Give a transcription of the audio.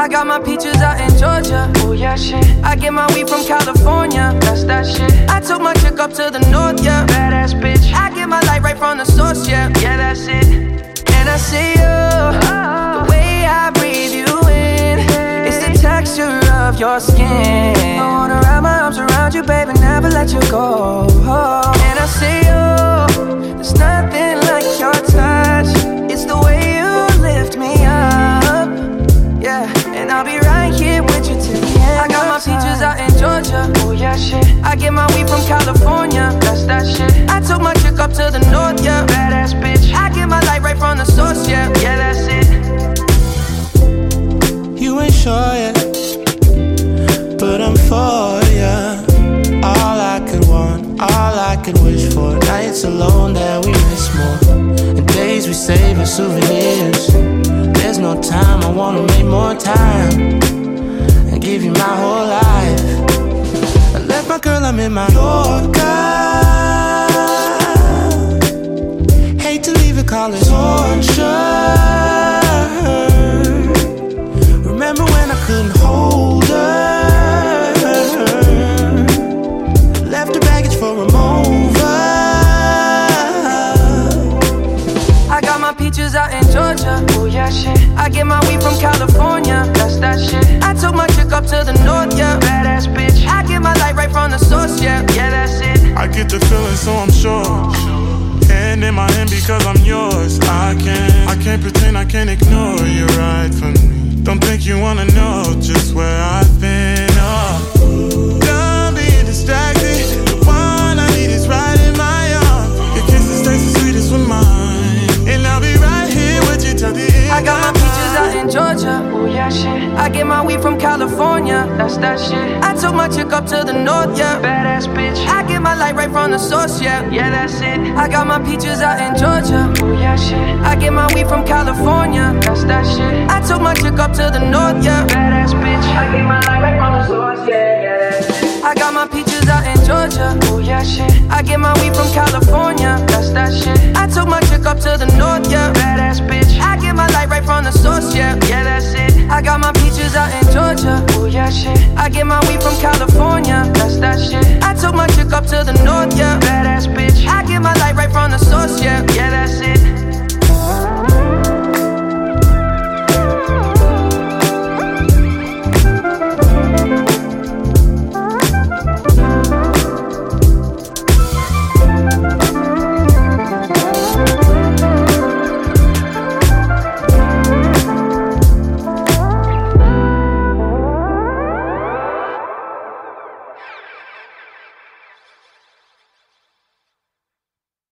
I got my peaches out in Georgia. Oh yeah, shit. I get my weed from California. That's that shit. I took my chick up to the north, yeah. Badass bitch. I get my light right from the source, yeah. Yeah, that's it. And I see you, the way I breathe you in. It's the texture of your skin. I wanna wrap my arms around you, baby, never let you go. And I see you, there's nothing like your touch. It's the way you lift me up, yeah. And I'll be right here with you till the end. I got my peaches out in Georgia. Oh yeah, shit. I get my weed from California. That's that shit. I took my chick up to the north, yeah. Badass bitch. I get my light right from the source, yeah. Yeah, that's it. You ain't sure yet, but I'm for ya. All I could want, all I could wish for. Nights alone that we miss more, and days we save as souvenirs. There's no time, I wanna make more time and give you my whole life. I left my girl, I'm in my Yorker. Hate to leave it, call it torture. Remember when I couldn't hold her? Left her baggage for a mover. I got my peaches out in Georgia. Oh yeah, shit. I get my weed from California. That's that shit. I took my chick up to the north, yeah. Badass bitch. I get my light right from the source, yeah. Yeah, that's it. I get the feeling, so I'm sure. Hand in my hand because I'm yours. I can't pretend, I can't ignore you right from me. Don't think you wanna know just where I've been. Oh, don't be distracted. The one I need is right in my arms. Your kisses taste the sweetest with mine, and I'll be right here with you till the end. I got my peaches out in Georgia. Oh yeah, shit. I get my weed from California. That's that shit. I took my chick up to the north, yeah. Badass bitch. I get my light right from the source, yeah. Yeah, that's it. I got my peaches out in Georgia. Oh yeah, shit. I get my weed from California. That's that shit. I took my chick up to the north, yeah. Badass bitch. I get my light right from the source, yeah. Yeah, that's it. I got my peaches out in Georgia. Oh yeah, shit. I get my weed from California. That's that shit. I took my chick up to the north, yeah. Badass bitch. I get my light right from the source, yeah. Yeah, that's it. I got my peaches out in Georgia. Oh yeah, shit. I get my weed from California. That's that shit. I took my chick up to the north, yeah. Badass bitch. I get my light right from the source, yeah.